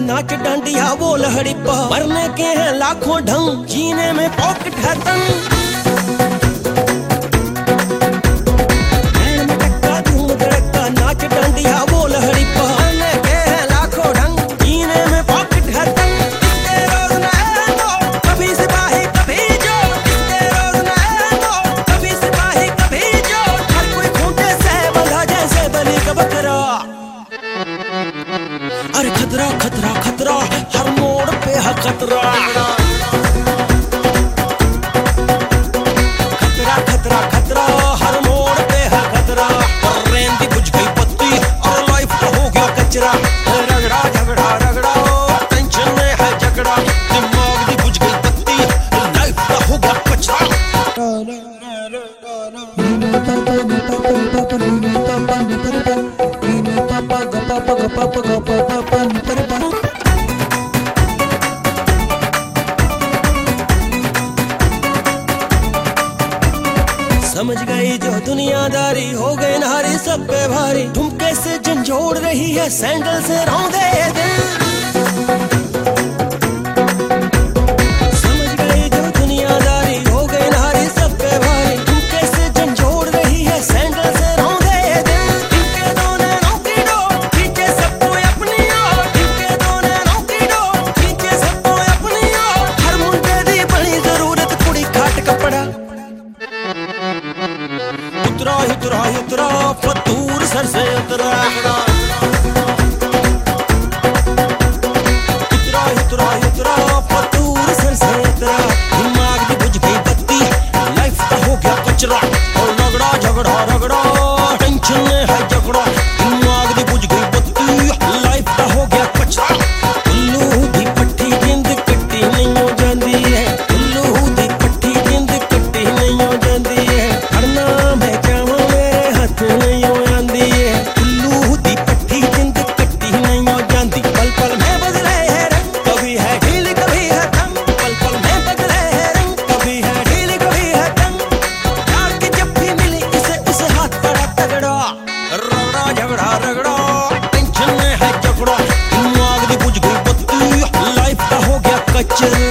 नाच डांडिया वो लहड़ी पर, मरने के हैं लाखों ढंग, जीने में पॉकेट है तंग। नाच डांडिया वो लहड़ी पर, मरने के हैं लाखों ढंग, जीने में पॉकेट है तंग। इसके रोज नए दो, कभी सिपाही कभी चोर, इसके रोज नए दो, कभी सिपाही कभी चोर, हर कोई खूंटे से बंधा जैसे बलि का बकरा। अरे खतरा खतरा खतरा, हर मोड़ पे है खतरा। खतरा खतरा खतरा, हर मोड़ पे है खतरा। और रेंदी बुझ गई बत्ती और लाइफ का हो गया कचरा। रगड़ा झगड़ा रगड़ा, टेंशन में है झगड़ा, दिमाग दी बुझ गई बत्ती, लाइफ का हो गया कचरा। समझ गई जो दुनियादारी, हो गए नारी सब पे भारी, ठुमके से झंझोड़ रही है सैंडल से रौंदे दिल। समझ गई जो दुनियादारी, हो गए नारी सब पे भारी, ठुमके से झंझोड़ रही है सैंडल से रौंदे दिल। इनके दो नैनों की डोर खींचे सबको अपनी ओर, इनके दो नैनों की डोर खींचे सबको अपनी ओर, हर मुंडे दी बड़ी जरूरत कुड़ी खाट कपड़ा। उतरा उतरा उतरा फतूर सर से उतरा, उतरा उतरा उतरा फतूर सर से उतरा। दिमाग की बुझ गई बत्ती, लाइफ का हो गया कचरा। और रगड़ा झगड़ा रगड़ा, टेंशन में है झगड़ा, दिमाग की बुझ गई बत्ती, लाइफ का हो गया कचरा। उल्लू दी पट्टी जिंद कट्टी नहीं हो जाती है, उल्लू दी पट्टी जिंद कट्टी नहीं हो जाती है। हरना मैं जावा मेरे हाथ नहीं हो जाती है, उल्लू दी पट्टी जिंद कट्टी नहीं हो जाती। पल पल में बदले है रंग, कभी है ढील कभी है तंग, पल पल में बदले है रंग, कभी है ढील कभी है तंग। प्यार की जब भी मिली इसे उस हाथ पड़ा तगड़ा। रगड़ा झगड़ा रगड़ा, टेंशन में है झगड़ा, दिमाग दी बुझ गई बत्ती, लाइफ का हो गया कचरा।